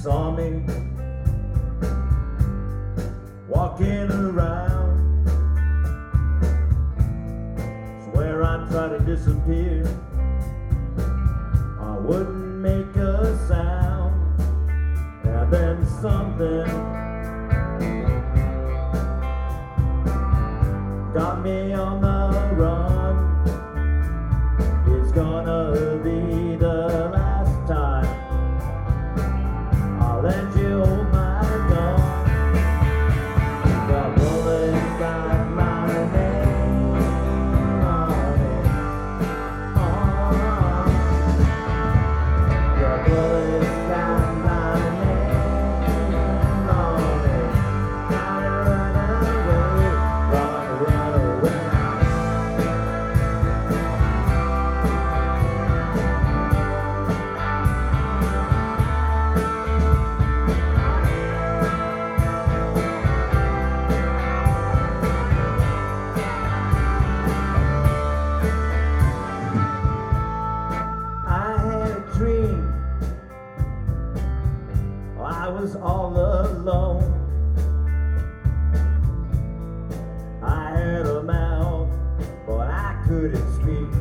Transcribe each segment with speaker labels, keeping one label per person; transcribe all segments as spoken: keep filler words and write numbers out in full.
Speaker 1: saw me walking around. Swear I'd try to disappear, I wouldn't make a sound. And then something got me on the run. It's gonna be the last time I'll let you hold my gun. The bullet got my name on it. Oh, the bullet got my name on it. Gotta run away, run, run away. I was all alone. I had a mouth, but I couldn't speak.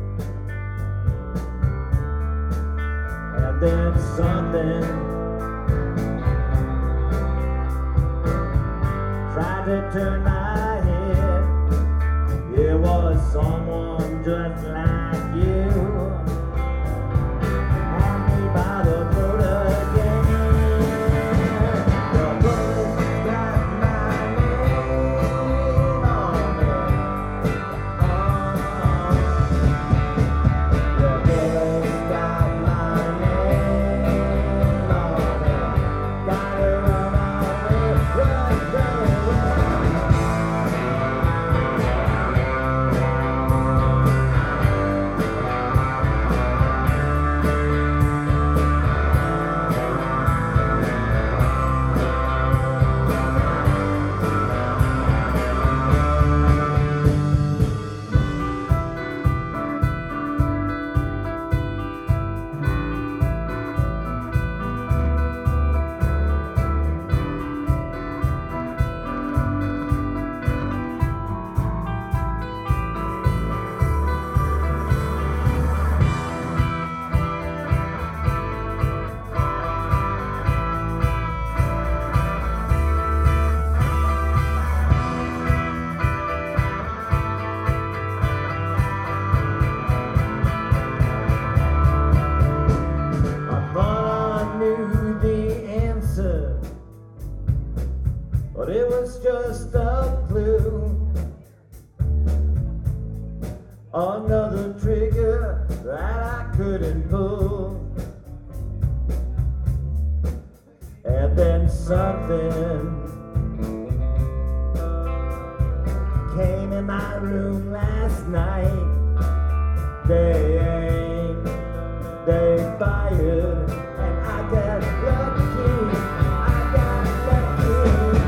Speaker 1: And then something tried to turn my head. It was someone just like you. Had me by the throat again. But it was just a clue, another trigger that I couldn't pull. And then something came in my room last night. They aimed, they fired, and I got lucky. I got lucky.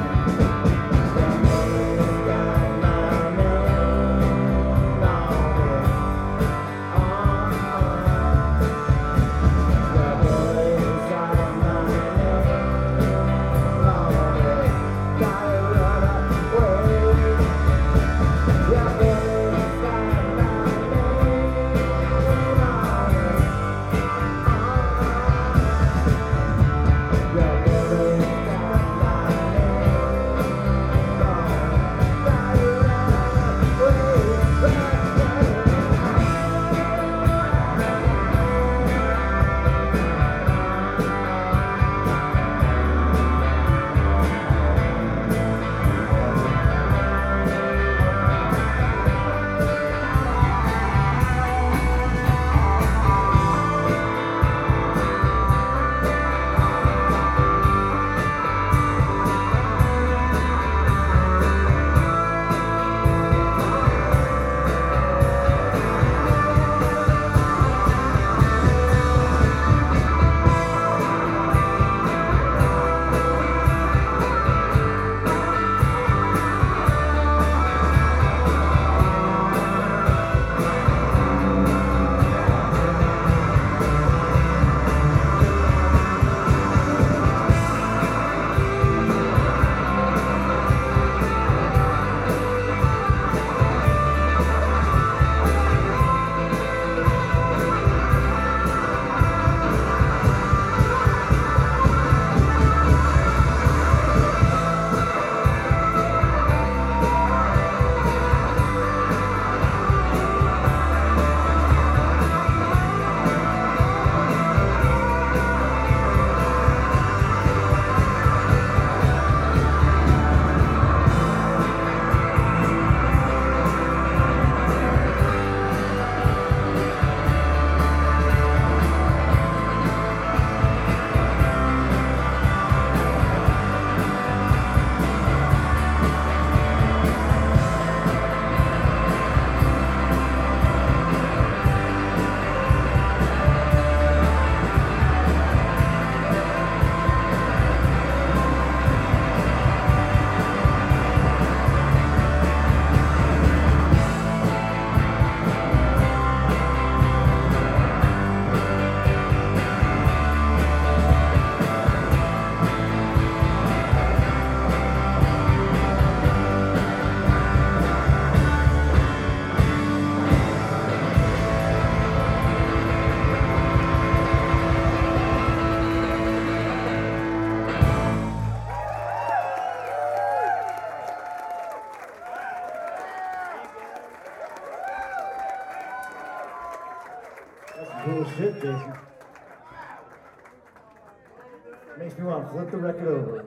Speaker 1: That's cool shit, Jason. Makes me want to flip the record over.